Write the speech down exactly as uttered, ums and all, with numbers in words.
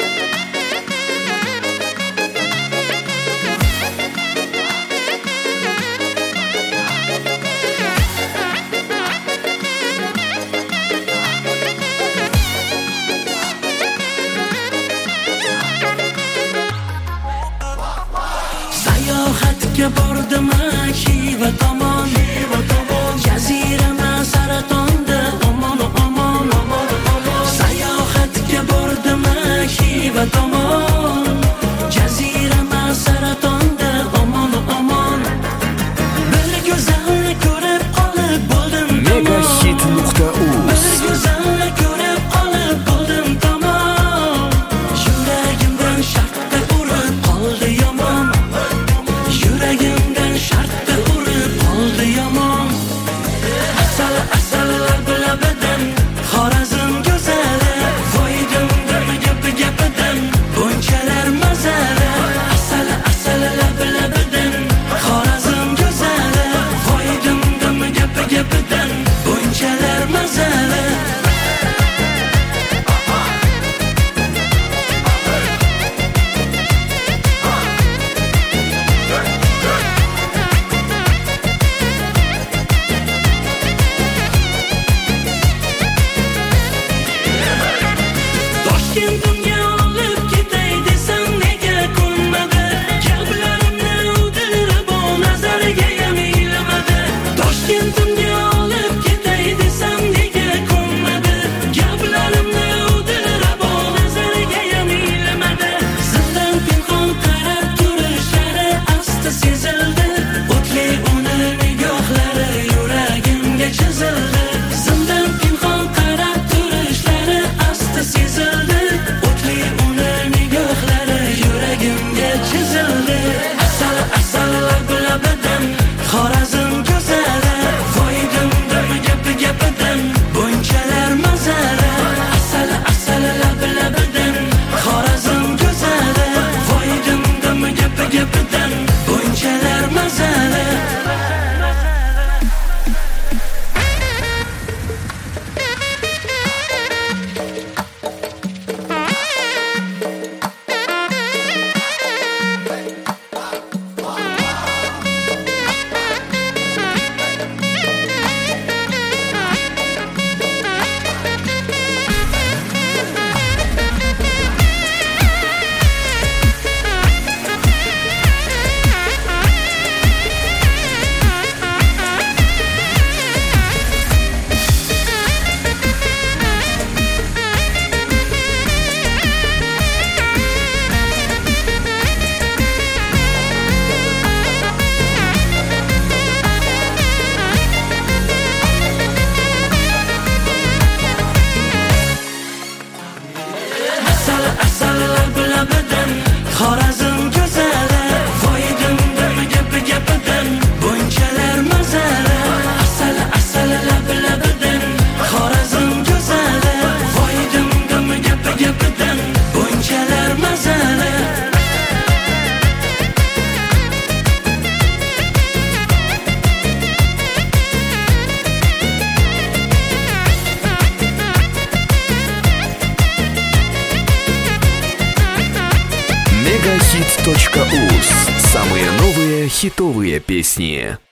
Sayohatga bordim Xiva tomon, jazirama Saratonda omon omon. Sayohatga bordim Xiva tomon, jazirama Saratonda omon omon. Bir go'zalni ko'rib qolib bo'ldim Megahit nuqta uz. Bir go'zalni ko'rib qolib bo'ldim tamom. Yuragimdan shartta urib qoldi yomon. Yuragimdan shartta urib qoldi yomon. Asal asal lablabidan Xorazm go'zali, voydim dam gapi gapidan bunchalar mazali. Asal asal lablabidan Xorazm go'zali, voydim dam gapi gapidan bunchalar mazali. Toshkentimga olib ketay desam nega ko'nmadi? Gaplarimni udirib o nazariga ham ilamadi. Toshkentimga olib ketay desam nega ko'nmadi? Gaplarimni udirib o nazariga ham ilamadi. Zildan pinhon qarab turishlari asta sezildi. O'tli uni nigohlari yuragimga chizildi. Zildan pinhon qarab turishlari asta sezildi. O'tli uni nigohlari yuragimga chizildi. Asal asal lablabidan Xorazm go'zali, voydim dam gapi gapidan bunchalar mazali. Asal asal lablabidan Xorazm go'zali, voydim dam gapi gapidan bunchalar mazali. Asal asal lablabidan Xorazm go'zali, voydim dam gapi gapidan bunchalar mazali. Asal asal lablabidan Xorazm go'zali, voydim dam gapi gapidan bunchalar mazali. Megahit точка уз. Самые новые хитовые песни.